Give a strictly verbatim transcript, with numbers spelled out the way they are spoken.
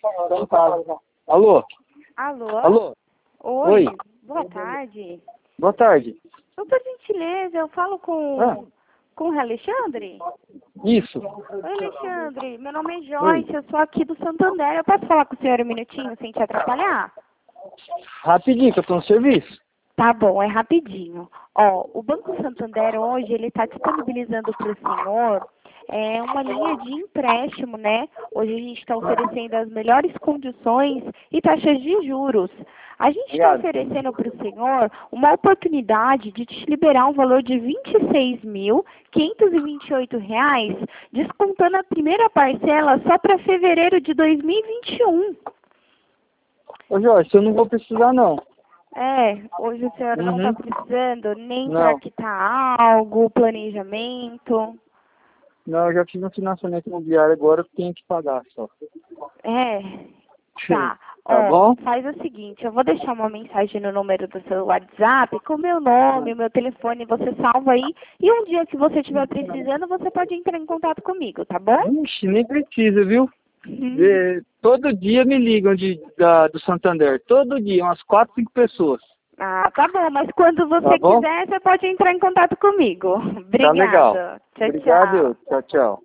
Tô em casa. Alô? Alô? Alô? Oi. Oi. Boa tarde. Boa tarde. Por gentileza, eu falo com, Ah. com o Alexandre? Isso. Oi, Alexandre. Meu nome é Oi. Joyce, eu sou aqui do Santander. Eu posso falar com o senhor um minutinho sem te atrapalhar? Rapidinho, que eu tô no serviço. Tá bom, é rapidinho. Ó, o Banco Santander hoje, ele está disponibilizando para o senhor é, uma linha de empréstimo, né? Hoje a gente está oferecendo as melhores condições e taxas de juros. A gente está Obrigado. oferecendo para o senhor uma oportunidade de te liberar um valor de vinte e seis mil, quinhentos e vinte e oito reais, descontando a primeira parcela só para fevereiro de dois mil e vinte e um. Ô, Jorge, eu não vou precisar, não. É, hoje o senhor não está Uhum. precisando nem Não. para quitar algo, planejamento. Não, eu já fiz um financiamento imobiliário, agora eu tenho que pagar só. É, tá. Tá Ó, bom? faz o seguinte, eu vou deixar uma mensagem no número do seu WhatsApp com o meu nome, o meu telefone, você salva aí. E um dia que você estiver precisando, você pode entrar em contato comigo, tá bom? Ixi, nem precisa, viu? Uhum. É, todo dia me ligam de, da, do Santander. Todo dia, umas quatro, cinco pessoas. Ah, tá bom, mas quando você Tá bom? quiser, você pode entrar em contato comigo. Tá legal. Obrigada. Tchau, Obrigado. tchau. Tchau, tchau.